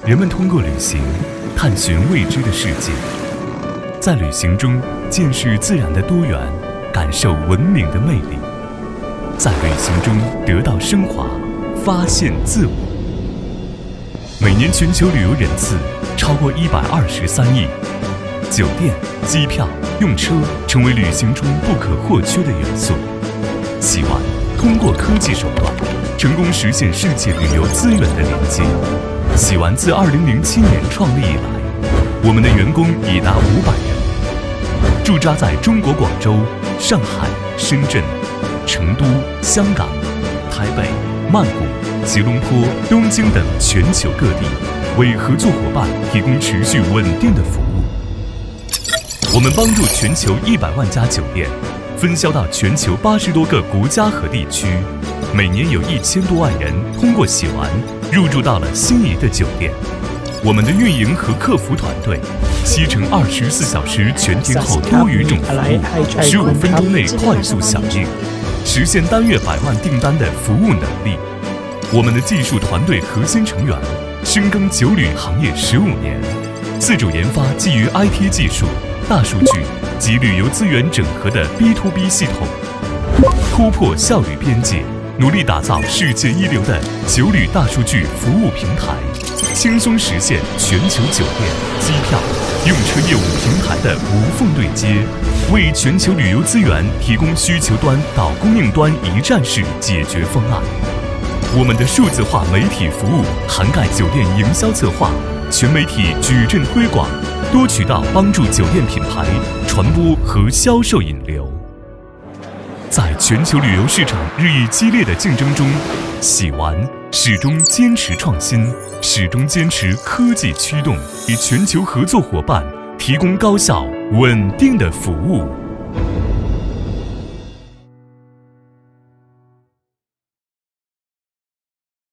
人们通过旅行探寻未知的世界，在旅行中见识自然的多元，感受文明的魅力，在旅行中得到升华，发现自我。每年全球旅游人次超过123亿，酒店、机票、用车成为旅行中不可或缺的元素。喜玩通过科技手段，成功实现世界旅游资源的连接。喜玩自2007年创立以来，我们的员工已达500人，驻扎在中国广州、上海、深圳、成都、香港、台北、曼谷、吉隆坡、东京等全球各地，为合作伙伴提供持续稳定的服务。我们帮助全球100万家酒店分销到全球80多个国家和地区，每年有1000多万人通过喜玩入住到了心仪的酒店。我们的运营和客服团队7乘24小时全天候多语种服务，15分钟内快速响应，实现单月100万订单的服务能力。我们的技术团队核心成员深耕酒旅行业15年，自主研发基于 IT 技术、大数据及旅游资源整合的 B2B 系统，突破效率边界，努力打造世界一流的酒旅大数据服务平台，轻松实现全球酒店、机票、用车业务平台的无缝对接，为全球旅游资源提供需求端到供应端一站式解决方案。我们的数字化媒体服务涵盖酒店营销策划、全媒体矩阵推广、多渠道帮助酒店品牌传播和销售引流。在全球旅游市场日益激烈的竞争中，喜玩始终坚持创新，始终坚持科技驱动，与全球合作伙伴提供高效稳定的服务。